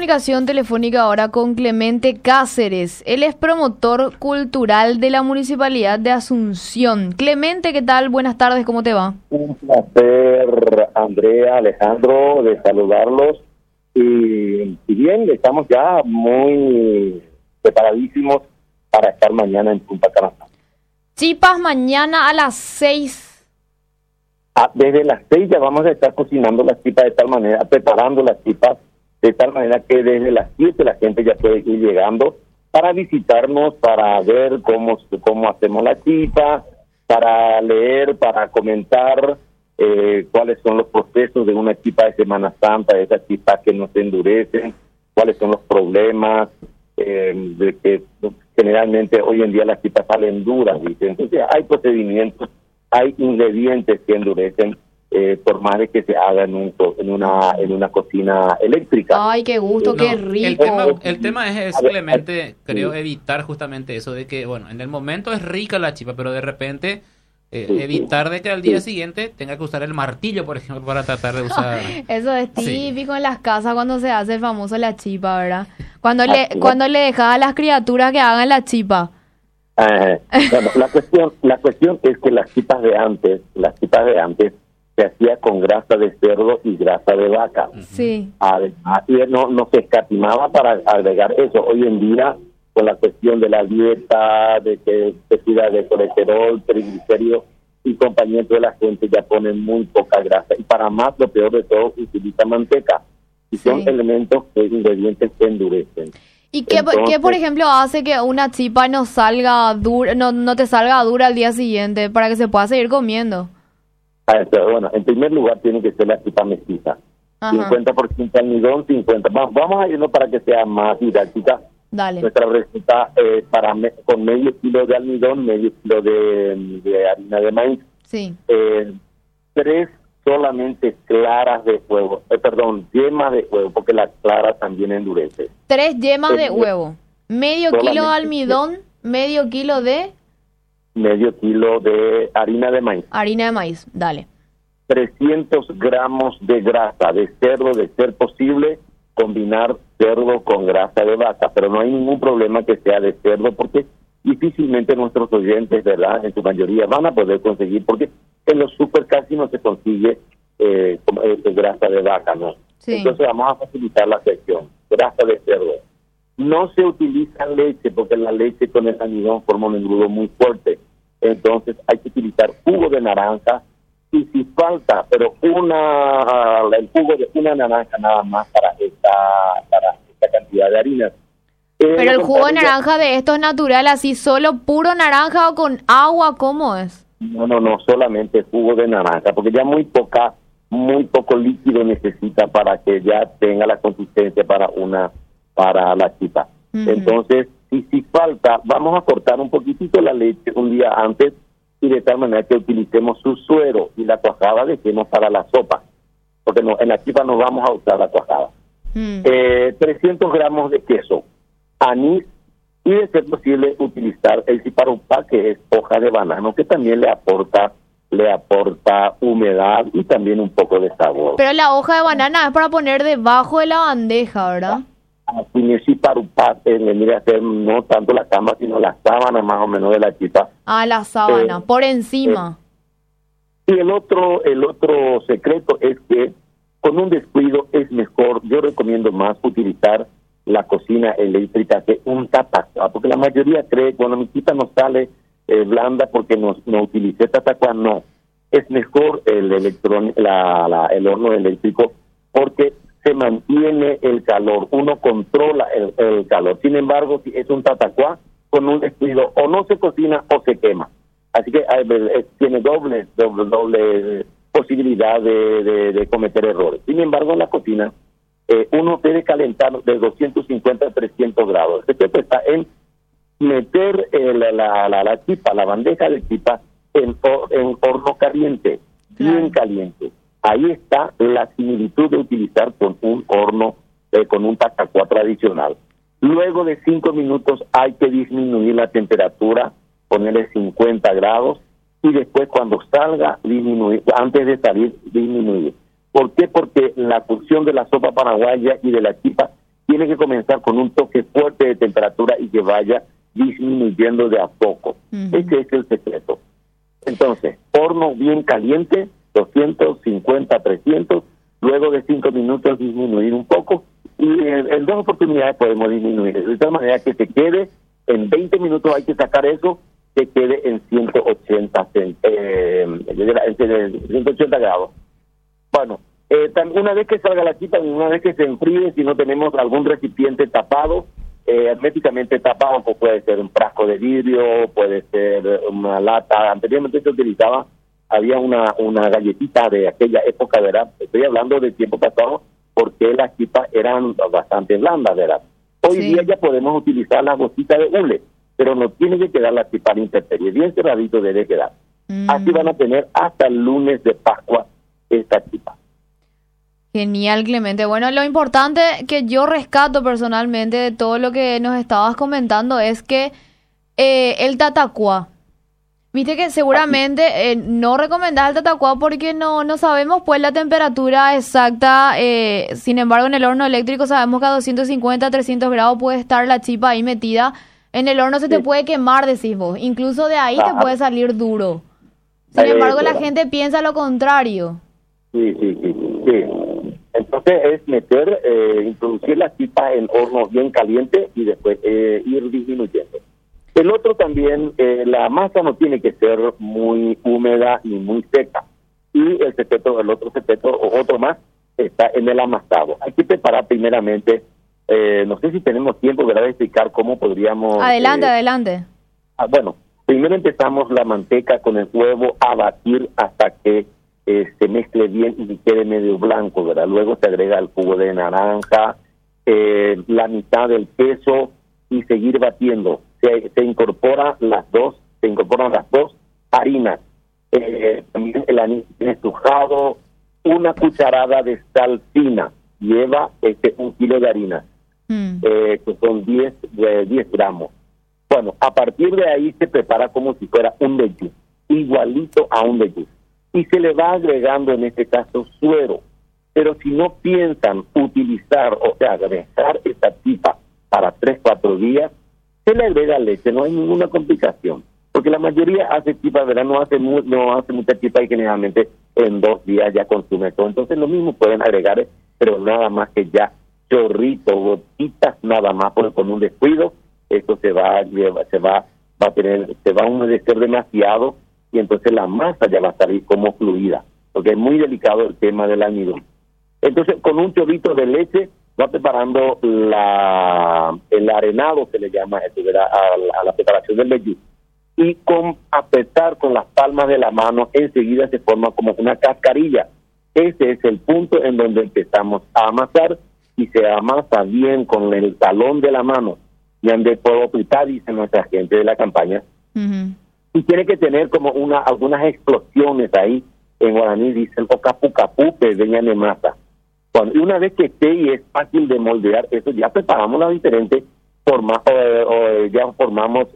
comunicación telefónica ahora con Clemente Cáceres. Él es promotor cultural de la Municipalidad de Asunción. Clemente, ¿qué tal? Buenas tardes, ¿cómo te va? Un placer, Andrea, Alejandro, de saludarlos. Y bien, estamos ya muy preparadísimos para estar mañana en Punta Cana. Chipas mañana a las 6. Desde las 6 ya vamos a estar cocinando las chipas de tal manera, preparando las chipas de tal manera que desde las 7 la gente ya puede ir llegando para visitarnos, para ver cómo hacemos la chipa, para leer, para comentar cuáles son los procesos de una chipa de Semana Santa, de esas chipas que no se endurecen, cuáles son los problemas, de que generalmente hoy en día las chipas salen duras, ¿viste? Entonces hay procedimientos, hay ingredientes que endurecen por más de que se haga en una cocina eléctrica. Ay, qué gusto, qué rico. El tema es Clemente, creo, evitar justamente eso de que, bueno, en el momento es rica la chipa, pero de repente evitar de que al día siguiente tenga que usar el martillo, por ejemplo, para tratar de usar... Eso es típico en las casas cuando se hace el famoso la chipa, ¿verdad? Cuando le dejas a las criaturas que hagan la chipa. Bueno, la cuestión es que las chipas de antes se hacía con grasa de cerdo y grasa de vaca. Sí. Además, no se escatimaba para agregar eso. Hoy en día, con la cuestión de la dieta, de que se cuida de colesterol, triglicéridos y compañía, de la gente ya pone muy poca grasa. Y para más, lo peor de todo, utiliza manteca. Y son elementos, ingredientes que endurecen. ¿Y qué, por ejemplo, hace que una chipa no salga dura, no te salga dura al día siguiente para que se pueda seguir comiendo? Bueno, en primer lugar tiene que ser la chipa mestiza. Ajá. 50% almidón, 50%. Vamos a irnos para que sea más didáctica. Dale. Nuestra receta con medio kilo de almidón, medio kilo de harina de maíz. Sí. 3 solamente claras de huevo, yemas de huevo, porque la clara también endurece. 3 yemas de huevo, medio kilo de almidón, medio kilo de harina de maíz. Harina de maíz, dale. 300 gramos de grasa de cerdo, de ser posible, combinar cerdo con grasa de vaca, pero no hay ningún problema que sea de cerdo, porque difícilmente nuestros oyentes, ¿verdad?, en su mayoría van a poder conseguir, porque en los super casi no se consigue grasa de vaca, ¿no? Sí. Entonces vamos a facilitar la sección. Grasa de cerdo. No se utiliza leche, porque la leche con el almidón forma un engrudo muy fuerte. Entonces hay que utilizar jugo de naranja, y si falta, pero el jugo de una naranja nada más para esta cantidad de harina. Pero el jugo de naranja de esto es natural, así solo puro naranja o con agua, ¿cómo es? No, solamente jugo de naranja, porque ya muy poco líquido necesita para que ya tenga la consistencia para la chipa. Entonces, si falta, vamos a cortar un poquitito la leche un día antes, y de tal manera que utilicemos su suero, y la cuajada dejemos para la sopa, porque en la chipa no vamos a usar la cuajada. 300 gramos de queso, anís, y de ser posible utilizar el siparupá, que es hoja de banano, que también le aporta humedad y también un poco de sabor. Pero la hoja de banana es para poner debajo de la bandeja, ¿verdad? Así el siparupá, mira, hacer no tanto la cama, sino la sábana más o menos de la chipa. La sábana, por encima. Y el otro secreto es que con un descuido es mejor, yo recomiendo más utilizar la cocina eléctrica que un tatacuá, porque la mayoría cree que cuando mi chipa no sale blanda porque no utilicé tatacuá, no. Es mejor el horno eléctrico, porque se mantiene el calor, uno controla el calor. Sin embargo, si es un tatacuá, con un descuido o no se cocina o se quema. Así que tiene doble posibilidad de cometer errores. Sin embargo, en la cocina, uno debe calentar de 250 a 300 grados. El secreto está en meter la chipa, la bandeja de chipa, en horno caliente, bien caliente. Ahí está la similitud de utilizar con un horno, con un tatacuá tradicional. Luego de 5 minutos hay que disminuir la temperatura, ponerle 50 grados, y después cuando salga, disminuir, antes de salir, disminuir. ¿Por qué? Porque la cocción de la sopa paraguaya y de la chipa tiene que comenzar con un toque fuerte de temperatura y que vaya disminuyendo de a poco. Ese es el secreto. Entonces, horno bien caliente, 250, 300, luego de 5 minutos disminuir un poco, y en 2 oportunidades podemos disminuir. De tal manera que se quede, en 20 minutos hay que sacar eso, que quede en 180 grados. Bueno, una vez que salga la chipa, una vez que se enfríe, si no tenemos algún recipiente tapado, herméticamente tapado, pues puede ser un frasco de vidrio, puede ser una lata. Anteriormente se utilizaba, había una galletita de aquella época, ¿verdad? Estoy hablando del tiempo pasado, porque las chipas eran bastante blandas, ¿verdad? Hoy día ya podemos utilizar las bolsitas de hule, pero no tiene que quedar la chipa en intemperie, bien cerradito debe quedar. Así van a tener hasta el lunes de Pascua esta chipa. Genial, Clemente. Bueno, lo importante que yo rescato personalmente de todo lo que nos estabas comentando es que el tatacuá, viste que seguramente no recomendás el tatacuá porque no sabemos pues la temperatura exacta. Sin embargo, en el horno eléctrico sabemos que a 250, 300 grados puede estar la chipa ahí metida. En el horno se te puede quemar, decís vos. Incluso de ahí te puede salir duro. Sin embargo, la gente piensa lo contrario. Sí. Entonces es introducir la chipa en horno bien caliente y después ir disminuyendo. El otro también, la masa no tiene que ser muy húmeda ni muy seca. Y el otro secreto, o otro más, está en el amasado. Hay que preparar primeramente, no sé si tenemos tiempo, ¿verdad?, de explicar cómo podríamos... Adelante. Bueno, primero empezamos la manteca con el huevo a batir hasta que se mezcle bien y quede medio blanco, ¿verdad? Luego se agrega el jugo de naranja, la mitad del queso y seguir batiendo. Se incorporan las dos harinas. También el anís estrujado, una cucharada de sal fina, lleva 1 kilo de harina, que son 10 gramos. Bueno, a partir de ahí se prepara como si fuera un vellú, igualito a un vellú. Y se le va agregando en este caso suero. Pero si no piensan utilizar, o sea, agregar esta chipa para 3-4 días, se le agrega leche, no hay ninguna complicación. Porque la mayoría hace chipa, ¿verdad? No hace mucha chipa y generalmente en 2 días ya consume todo. Entonces lo mismo pueden agregar, pero nada más que ya chorritos, gotitas, nada más, porque con un descuido, esto se va a humedecer demasiado y entonces la masa ya va a salir como fluida, porque es muy delicado el tema del almidón. Entonces, con un chorrito de leche va preparando el arenado, se le llama esto, a la preparación del vellú. Y con apretar con las palmas de la mano, enseguida se forma como una cascarilla. Ese es el punto en donde empezamos a amasar, y se amasa bien con el talón de la mano. Y ande por apretar, dice nuestra gente de la campaña. Y tiene que tener como algunas explosiones ahí. En guaraní dicen ocapu capu, que venían de masa. Y una vez que esté y es fácil de moldear, eso ya preparamos las diferentes formas, ya formamos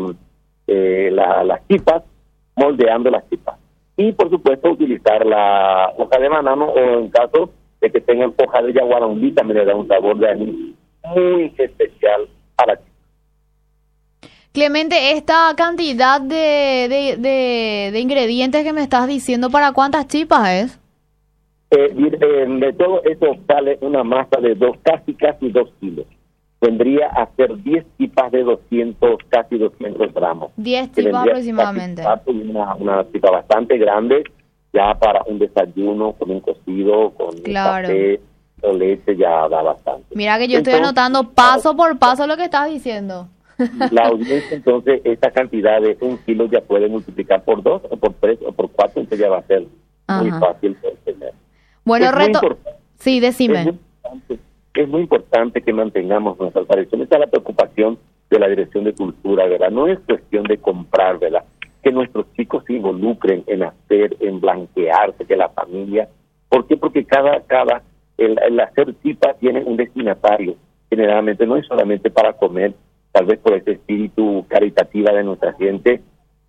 las chipas, moldeando las chipas. Y por supuesto utilizar la hoja de banano, o en caso de que tengan hoja de yaguarandí, también le da un sabor de anís muy especial a la chipa. Clemente, esta cantidad de ingredientes que me estás diciendo, ¿para cuántas chipas es? De todo eso sale una masa de casi 2 kilos. Vendría a ser 10 chipas de casi 200 gramos. 10 chipas aproximadamente. Una chipa bastante grande, ya para un desayuno, con un cocido, con café o leche, ya da bastante. Mira que yo estoy anotando paso por paso lo que estás diciendo. La audiencia, entonces, esta cantidad de 1 kilo ya puede multiplicar por 2 o por 3 o por 4, entonces ya va a ser muy fácil de tener. Bueno, sí, decime. Es muy importante que mantengamos nuestra tradición. Esa es la preocupación de la Dirección de Cultura, ¿verdad? No es cuestión de comprar, ¿verdad? Que nuestros chicos se involucren en hacer, en blanquearse, que la familia... ¿Por qué? Porque el hacer chipa tiene un destinatario. Generalmente no es solamente para comer, tal vez por ese espíritu caritativa de nuestra gente,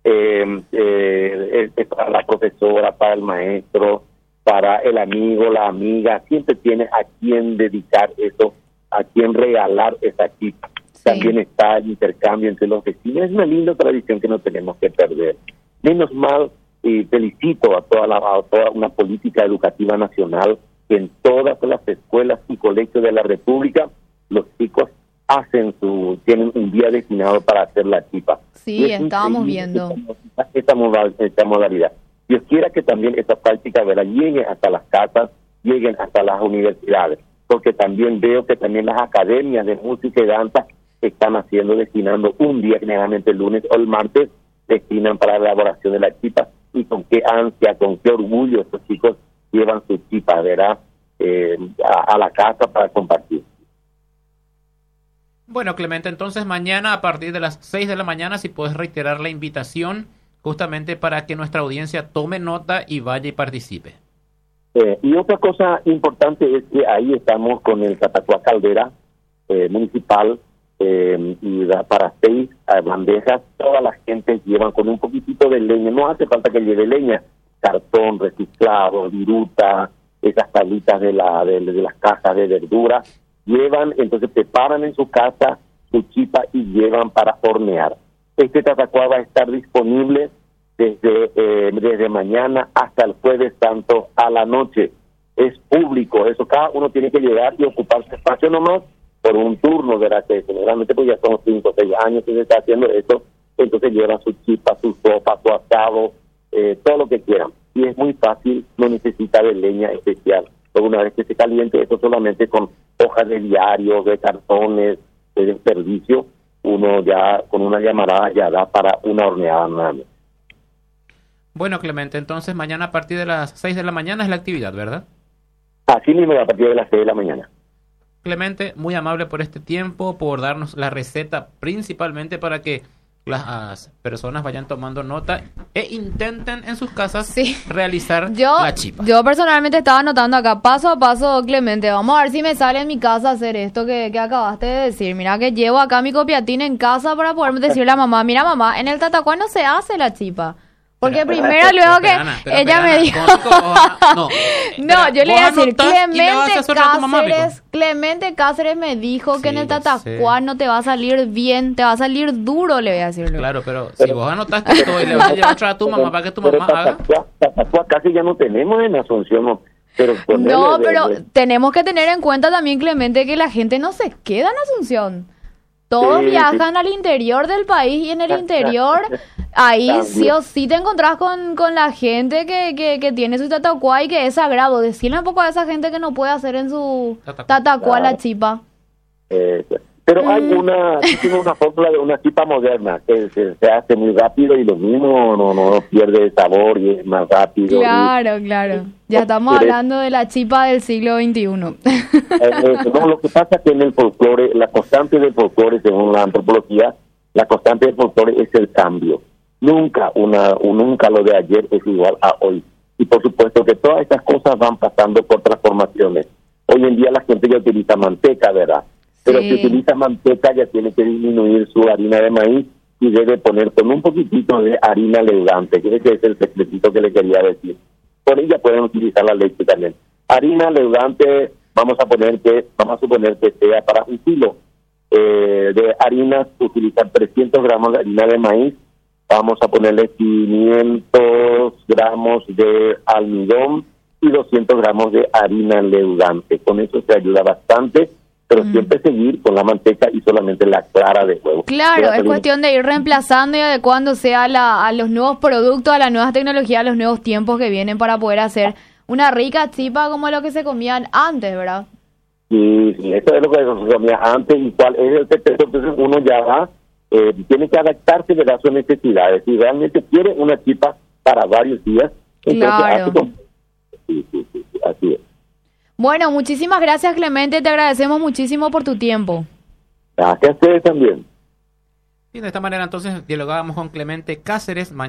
es para la profesora, para el maestro, para el amigo, la amiga, siempre tiene a quien dedicar eso a quien regalar esa chipa. Sí. También está el intercambio entre los vecinos. Es una linda tradición que no tenemos que perder. Menos mal, felicito a toda una política educativa nacional que en todas las escuelas y colegios de la República los chicos tienen un día destinado para hacer la chipa. Sí, estábamos viendo esta modalidad. Dios quiera que también esta práctica, ¿verdad?, llegue hasta las casas, lleguen hasta las universidades, porque también veo que también las academias de música y danza están destinando un día, generalmente el lunes o el martes, destinan para la elaboración de la chipa, y con qué ansia, con qué orgullo estos chicos llevan su chipa, ¿verdad?, a la casa para compartir. Bueno, Clemente, entonces mañana a partir de las 6 de la mañana, si puedes reiterar la invitación, justamente para que nuestra audiencia tome nota y vaya y participe. Y otra cosa importante es que ahí estamos con el Catacuá Caldera municipal, y da para 6 bandejas. Toda la gente llevan con un poquitito de leña, no hace falta que lleve leña, cartón reciclado, viruta, esas tablitas de las cajas de verdura, llevan, entonces preparan en su casa su chipa y llevan para hornear. Este Tatacuá va a estar disponible desde mañana hasta el Jueves Santo a la noche. Es público, eso cada uno tiene que llegar y ocupar su espacio nomás por un turno, ¿verdad? Que generalmente pues ya son 5 o 6 años que se está haciendo esto, entonces llevan su chipa, su sopa, su asado, todo lo que quieran. Y es muy fácil, no necesita de leña especial. Pero una vez que se caliente, eso solamente con hojas de diario, de cartones, de desperdicio, uno ya con una llamarada ya da para una horneada nada más. Bueno, Clemente, entonces mañana a partir de las 6 de la mañana es la actividad, ¿verdad? Así mismo, a partir de las 6 de la mañana. Clemente, muy amable por este tiempo, por darnos la receta principalmente para que las personas vayan tomando nota e intenten en sus casas realizar la chipa. Yo personalmente estaba anotando acá, paso a paso, Clemente, vamos a ver si me sale en mi casa hacer esto que acabaste de decir. Mira que llevo acá mi copiatina en casa para poder decirle a mamá, mira mamá, en el Tatacuá no se hace la chipa. Porque primero luego que ella me dijo... No, yo le iba a decir, Clemente Cáceres me dijo que en el Tatacuá no te va a salir bien, te va a salir duro, le voy a decir. Claro, pero si vos anotaste todo y le vas a llevar otra a tu mamá para que tu mamá haga... Tatacuá casi ya no tenemos en Asunción, ¿no? Pero tenemos que tener en cuenta también, Clemente, que la gente no se queda en Asunción. Todos viajan al interior del país y en el interior... Ahí sí o sí te encontrás con la gente que tiene su Tatacuá y que es sagrado. Decirle un poco a esa gente que no puede hacer en su Tatacuá la chipa. Pero hay tiene una fórmula de una chipa moderna que se hace muy rápido y lo mismo no pierde el sabor y es más rápido. Claro. Ya estamos hablando de la chipa del siglo XXI. Lo que pasa es que en el folclore, la constante del folclore, según la antropología, la constante del folclore es el cambio. Nunca lo de ayer es igual a hoy. Y por supuesto que todas estas cosas van pasando por transformaciones. Hoy en día la gente ya utiliza manteca, ¿verdad? Pero si utiliza manteca ya tiene que disminuir su harina de maíz y debe poner con un poquitito de harina leudante, que ese es el secretito que le quería decir. Por ella pueden utilizar la leche también. Harina leudante, vamos a suponer que sea para un kilo de harinas, utilizar 300 gramos de harina de maíz. Vamos a ponerle 500 gramos de almidón y 200 gramos de harina leudante. Con eso se ayuda bastante, pero siempre seguir con la manteca y solamente la clara de huevo. Claro, es cuestión de ir reemplazando y adecuándose a los nuevos productos, a las nuevas tecnologías, a los nuevos tiempos que vienen para poder hacer una rica chipa como lo que se comían antes, ¿verdad? Sí, eso es lo que se comía antes y cuál es el secreto. Entonces uno ya va, tiene que adaptarse a sus necesidades. Si realmente quiere una chipa para varios días, entonces así es. Bueno, muchísimas gracias, Clemente, te agradecemos muchísimo por tu tiempo. Gracias a ustedes también. Y de esta manera entonces dialogábamos con Clemente Cáceres.